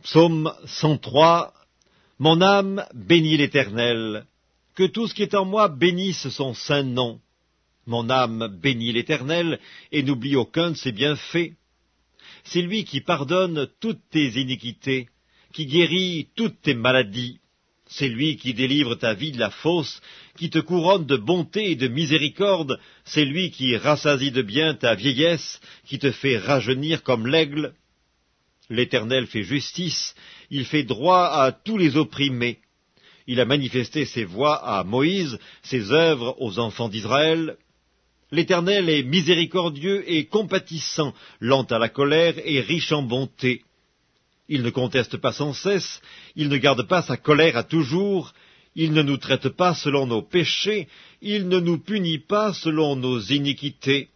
Psaume 103. Mon âme bénit l'Éternel. Que tout ce qui est en moi bénisse son saint nom. Mon âme bénit l'Éternel et n'oublie aucun de ses bienfaits. C'est lui qui pardonne toutes tes iniquités, qui guérit toutes tes maladies. C'est lui qui délivre ta vie de la fosse, qui te couronne de bonté et de miséricorde. C'est lui qui rassasie de bien ta vieillesse, qui te fait rajeunir comme l'aigle. L'Éternel fait justice, il fait droit à tous les opprimés. Il a manifesté ses voies à Moïse, ses œuvres aux enfants d'Israël. L'Éternel est miséricordieux et compatissant, lent à la colère et riche en bonté. Il ne conteste pas sans cesse, il ne garde pas sa colère à toujours, il ne nous traite pas selon nos péchés, il ne nous punit pas selon nos iniquités.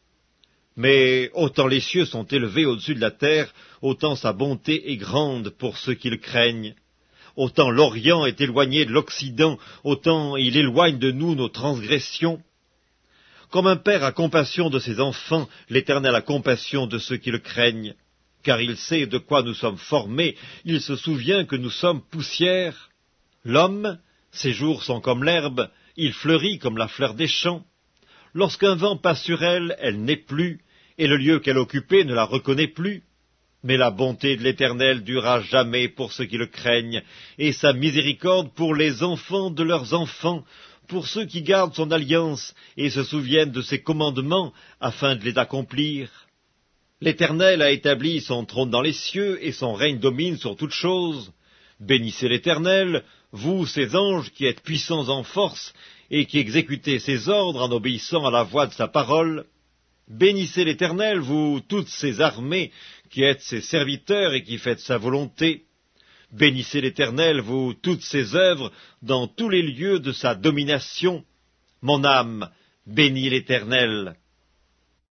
Mais autant les cieux sont élevés au-dessus de la terre, autant sa bonté est grande pour ceux qui le craignent. Autant l'Orient est éloigné de l'Occident, autant il éloigne de nous nos transgressions. Comme un père a compassion de ses enfants, l'Éternel a compassion de ceux qui le craignent. Car il sait de quoi nous sommes formés, il se souvient que nous sommes poussière. L'homme, ses jours sont comme l'herbe, il fleurit comme la fleur des champs. Lorsqu'un vent passe sur elle, elle n'est plus, et le lieu qu'elle occupait ne la reconnaît plus. Mais la bonté de l'Éternel durera jamais pour ceux qui le craignent, et sa miséricorde pour les enfants de leurs enfants, pour ceux qui gardent son alliance et se souviennent de ses commandements afin de les accomplir. L'Éternel a établi son trône dans les cieux, et son règne domine sur toutes choses. Bénissez l'Éternel, vous, ses anges, qui êtes puissants en force, et qui exécutez ses ordres en obéissant à la voix de sa parole. Bénissez l'Éternel, vous, toutes ses armées, qui êtes ses serviteurs et qui faites sa volonté. Bénissez l'Éternel, vous, toutes ses œuvres, dans tous les lieux de sa domination. Mon âme bénit l'Éternel.